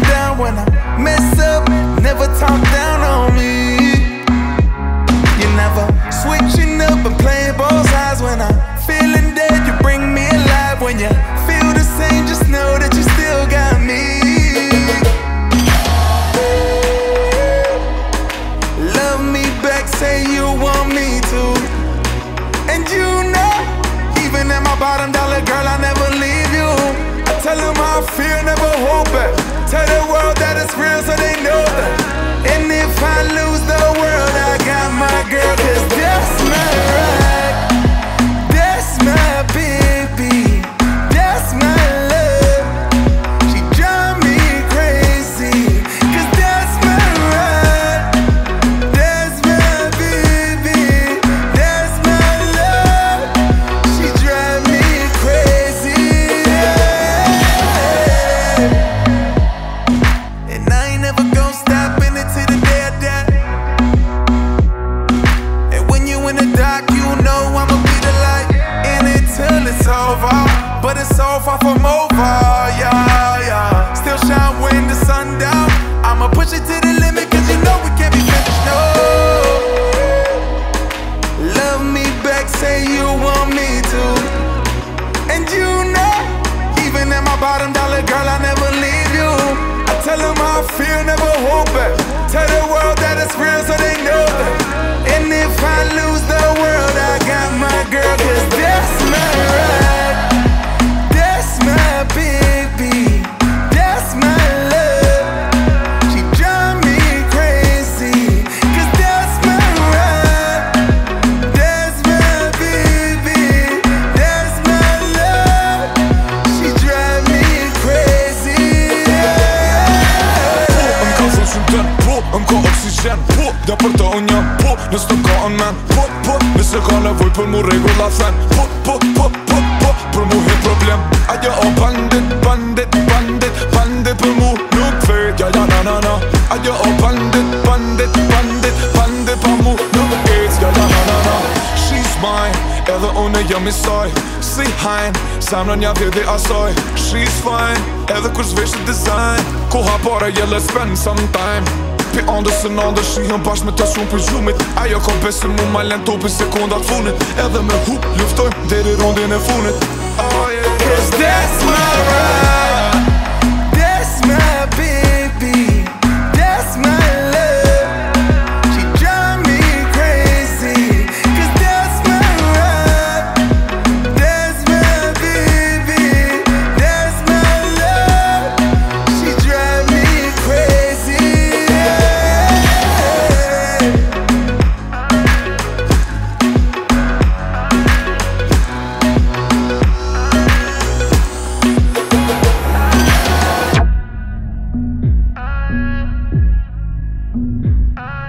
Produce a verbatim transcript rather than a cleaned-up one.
down when I mess up. Never talk down on me. You never switching up and playing both sides. When I'm feeling dead, you bring me alive. When you feel the same, just know that you still got me. Love me back, say you want me to. And you know, even at my bottom dollar, girl, I never leave you. I tell them how I feel, never hold back. Tell the world that it's real so they know that. And if I lose the world, I got my girl, cause that's my right. That's my baby. That's my love. She drive me crazy, cause that's my right. That's my baby. That's my love. She drive me crazy, yeah. And I ain't never gonna stop in it till the day I die. And when you in the dark, you know I'ma be the light in it till it's over. But it's so far from over, yeah, yeah. Still shine when the sun down. I'ma push it to the limit, cause you know we can't be finished, no. Love me back, say you want me to. And you know, even at my bottom dollar, girl, I never leave you. I tell them how I feel, never hold back. Tell the world that it's real so they know that. And if I lose the world, I got my girl, cause that's my right. That's my baby. That's my love. She drive me crazy, cause that's my right. That's my baby. That's my love. She drive me crazy, yeah. Më ka zonë qytet, po, më ka oksigen, po. Ja për të unë jam, po, nësë të ka në men, po, po. Nëse ka nevoj për mu regull la fen, po, po, po, po, po. Për mu hi problem, ajo o bandit, bandit, bandit, bandit. Për mu nuk vet, ja, ja, na, na, na. Ajo o bandit, bandit, bandit, bandit. Për mu nuk vet, ja, ja, na, na, na. She's mine, edhe unë jam i saj. Si hajn, samrën ja vjedhi asaj. She's fine, edhe kur zveshët design. Koha para je let's spend some time. Pi andës e nandës, shihën bashkë me të shumë për gjumit. Ajo ka besin mu ma len topi sekundat funit. Edhe me hu, luftojmë deri rondin e funit. Oh yeah, cause that's my right. That's my baby. That's my love. She drive me crazy, cause that's my right. That's my baby. That's my love. She drive me crazy, yeah. Ah.